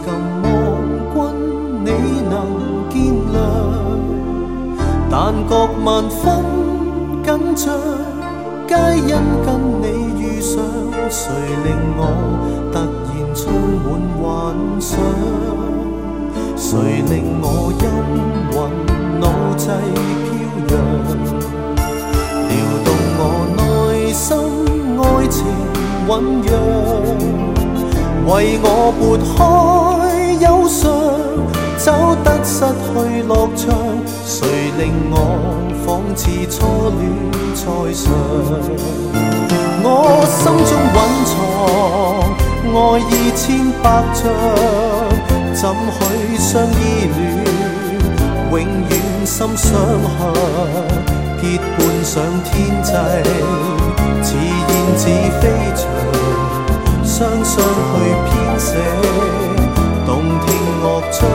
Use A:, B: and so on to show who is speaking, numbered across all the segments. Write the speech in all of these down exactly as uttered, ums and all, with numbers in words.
A: 禁望君你能見諒，但覺萬分緊張，皆因跟你遇上，誰令我突然充滿幻想？誰令我陰魂腦際飄揚，撩動我內心愛情醖釀，為我撥開憂傷，走得失去樂章，誰令我仿似初戀再嘗？我心中蘊藏愛意千百丈，怎許相依戀，永遠心相向，結伴上天際，似燕子飛翔，雙雙去編寫動聽樂章。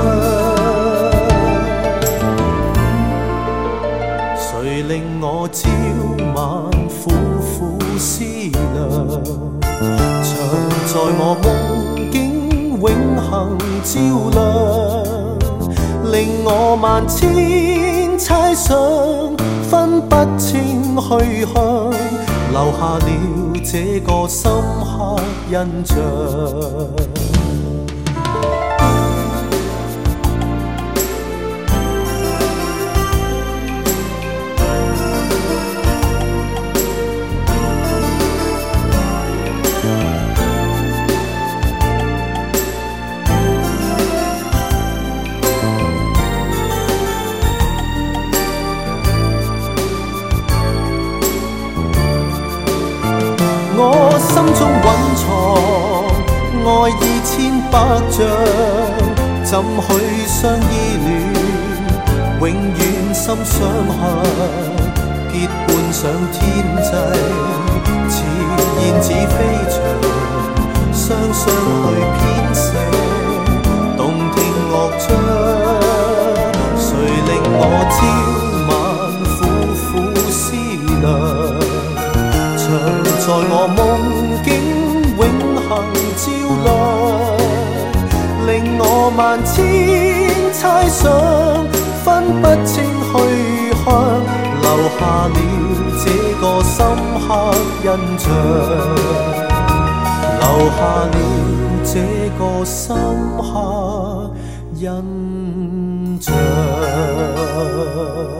A: 誰令我朝晚苦苦思量，常在我夢境永恆照亮，令我萬千猜想分不清去向，留下了這個深刻印象。我心中蘊藏愛意千百丈，怎許相依戀，永遠心相向，結伴上天際，似燕子飛翔，雙雙去編寫動聽樂章。誰令我朝晚苦苦思量，在我夢境永恆照亮，令我萬千猜想分不清去向，留下了這個深刻印象，留下了這個深刻印象。